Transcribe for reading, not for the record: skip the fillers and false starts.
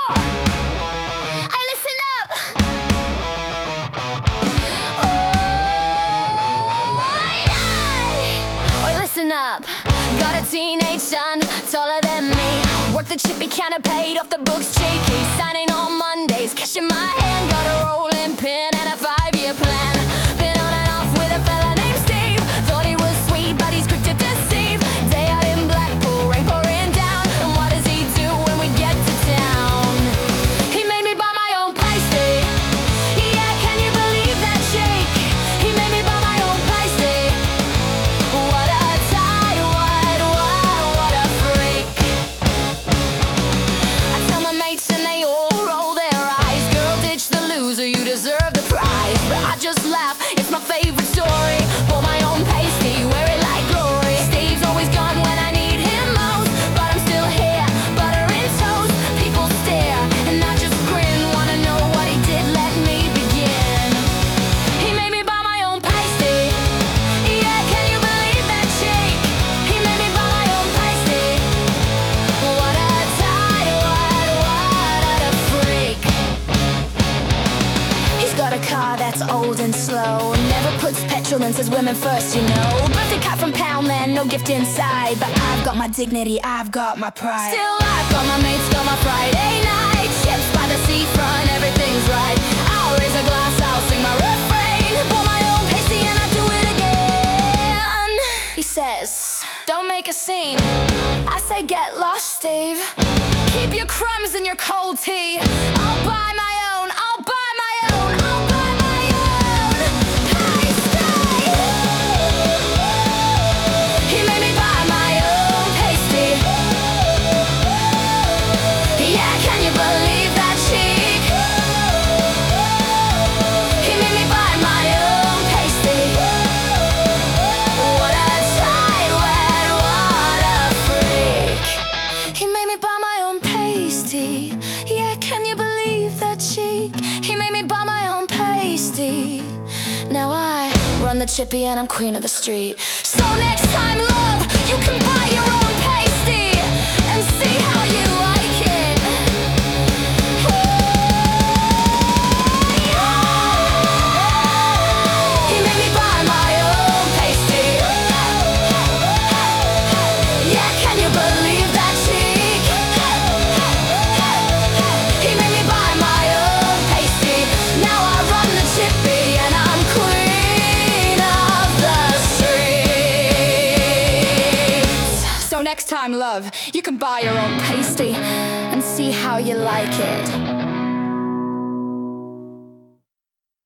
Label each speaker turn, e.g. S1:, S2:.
S1: Hey, listen up. Oh, listen up. Got a teenage son, taller than me. Worked the chippy counter, paid off the books cheeky. Signing on Mondays, cash in my hand. Got a rolling pin and a 5-year plan. Been on and off with a fella named Steve. Thought he was sweet, but he's quick to deceive. Day out in Blackpool, rain pouring down. And what does he do when we get to town? He made me buy my own pasty. Yeah, can you believe that shake? He made me buy my own pasty. What a tie, what a freak. I tell my mates and they all roll their eyes. Girl, ditch the loser, you deserve the prize. But I just laugh, it's my favorite story. Bought my own pasty, wear it like glory. Steve's always gone when I need him most, but I'm still here, butter and toast. People stare, and I just grin. Wanna know what he did, let me begin. He made me buy my own pasty. Yeah, can you believe that shake? He made me buy my own pasty. What a tie, what a freak. He's got a car that's old and slow. Never puts petrol in, says women first, you know. Birthday card from Poundland, no gift inside. But I've got my dignity, I've got my pride. Still I've got my mates, got my Friday night. Ships by the seafront, everything's right. I'll raise a glass, I'll sing my refrain. Pour my own pasty and I do it again. He says, don't make a scene. I say get lost, Steve. Keep your crumbs in your cold tea. I'll buy my own, I'll buy my own, I'll buy my own pasty. He made me buy my own pasty. Yeah, can you believe that cheek? He made me buy my own pasty. What a tight wet, what a freak. He made me buy my own pasty. Yeah, can you believe that cheek? He made me buy my own pasty. Now I run the chippy and I'm queen of the street. So next time, love, you can buy your own pasty and see how you like it. He made me buy my own pasty. Yeah, can you believe that cheek? He made me buy my own pasty. Now I run the chippy and I'm queen of the streets. So next time, love, you can buy your own pasty and see how you like it.